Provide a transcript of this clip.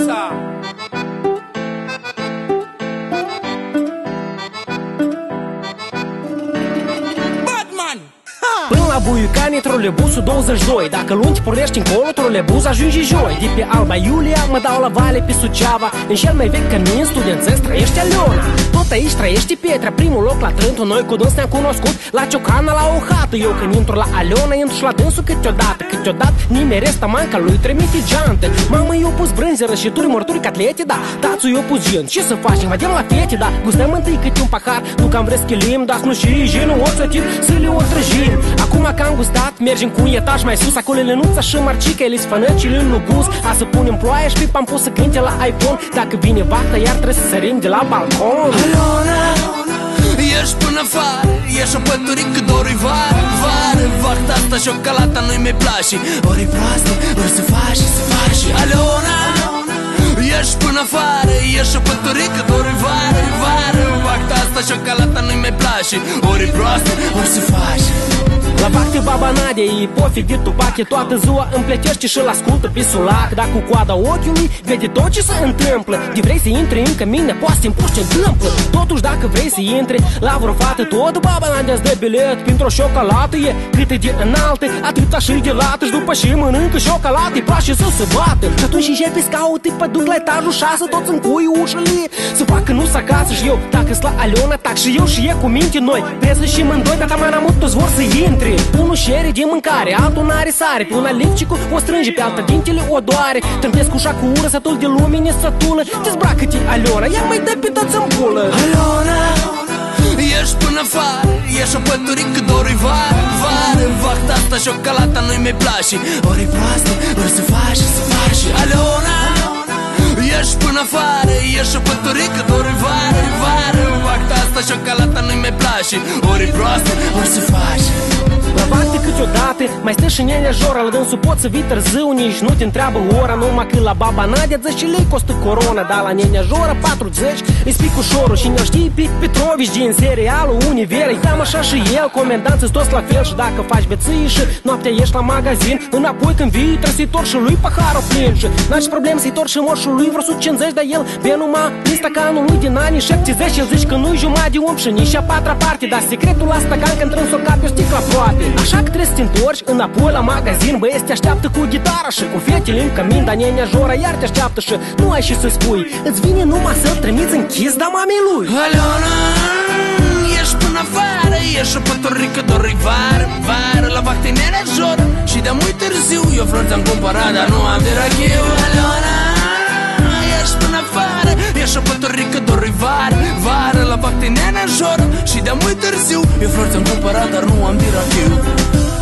Gangsta. Batman. Până la Buiucani, trolebusul 22. Dacă luni te pornești încolo, trolebuz ajunge joi. De pe Alba Iulia mă dau la vale pe Suceava. În cel mai vechi cămin studențesc trăiește Aliona. Tot aici trăiește Pietra, primul loc la Trântul. Noi cu dâns ne-am cunoscut la Ciocana, la o hată. Eu când intru la Aliona, intru și la dânsul câteodată nimeresta manca lui trimite geantă. Mamă, eu pus brânze, rășituri, mărturi, catlete, da. Tațul eu pus gin, ce să facem? Vedem la fete, da. Gustăm întâi câte un pahar, nu cam vrei schilim, dar nu și ginul o țătit, să le o trăjim. Acum că am gustat, mergem cu un etaj mai sus. Acolo Lenuța și Marcica, ele sfănăcile în luguz. A să punem ploaia și pipa am pus să cânte la iPhone. Dacă vine vacta, iar trebuie să sărim de la balcon. Aliona, ieși până afară, ieși o păturică, dorui vară, vară. Vacta asta, șocolata nu-i mai place. Ori proastă, ori să faci, să faci. Aliona, ieși până afară, ieși o păturică, dorui vară, vară. Vacta asta, șocolata nu-i mai place. Ori proastă, ori să faci. La vacte baba Nadia, e pofic de tupache. Toată ziua îmi plătește și-l ascultă pe sulac. Dar cu coada ochiului vede tot ce se întâmplă. De vrei să intri în cămine, poate să-mi puși ce întâmplă. Totuși dacă vrei să intri la vreo fată, tot baba Nadia îți dă bilet pentru o șocolată. E cât de înaltă, atâta și de lată. Și după ce mănâncă șocolată, îi place să se bată. Și atunci începi să caute, pe duc la etajul 6. Toți încui ușile, să facă nu-s acasă. Și eu, dacă-s la Aliona, tac și eu și e cu minte noi. Presă și mândoi, dar tamanamut toți vor să intri. Unul șere de mâncare, altul n-are sare. Pe una lipcicul o strânge, pe alta dintele o doare. Trântesc ușa cu ură, sătul de lumine sătulă. Dezbracă-te, Aliona, ia mai dă pe toți în pulă. Aliona, ieși până afară, ieși o păturică, dorui vară, vară. Vacta asta, șocolata nu-i mai place. Ori proastă, ori să faci, să faci. Aliona, ieși până afară, ieși o păturică, dorui vară, vară. Vacta asta, șocolata nu-i mai place. Ori proastă, ori să faci. La vacte câteodată mai stă și nenea Jora. La dânsul poți să vii târziu, nici nu te întreabă ora. Numai că la baba Nadia 10 lei costă corona. Dar la nenea Jora 40 îi spic ușorul. Și ne-o știi Pic Petrovici din serialul Univers. E cam așa și el, comendanți-s toți la fel. Și dacă faci beții și noaptea ești la magazin, înapoi când vii trebuie să-i torci și lui paharul plin. Și n-ai problemă să-i torci și moșul lui vreo 150. Dar el bine numai din stacanul lui din anii 70. El zici că nu-i jumătate de om și nici a patra parte. Dar secretul la stacan când trâns o capi o sticlă aproape. Așa că trebuie să te întorci înapoi la magazin. Băieți te așteaptă cu gitara și cu fetele în cămin. Dar nenea Jora iar te așteaptă și nu ai și să spui. Îți vine numai să-l trimiți închis, da mamei lui. Aliona, ieși până afară, ieși o păturică, dorui vară, vară. La vacte nenea Jora și de mult târziu eu flori ți-am cumpărat, dar nu am de rachiu. Aliona, ieși până afară, ieși o păturică, dorui vară, vară. La vacte nenea Jora și de mult târziu eu flori ți-am cumpărat, dar nu am de rachiu.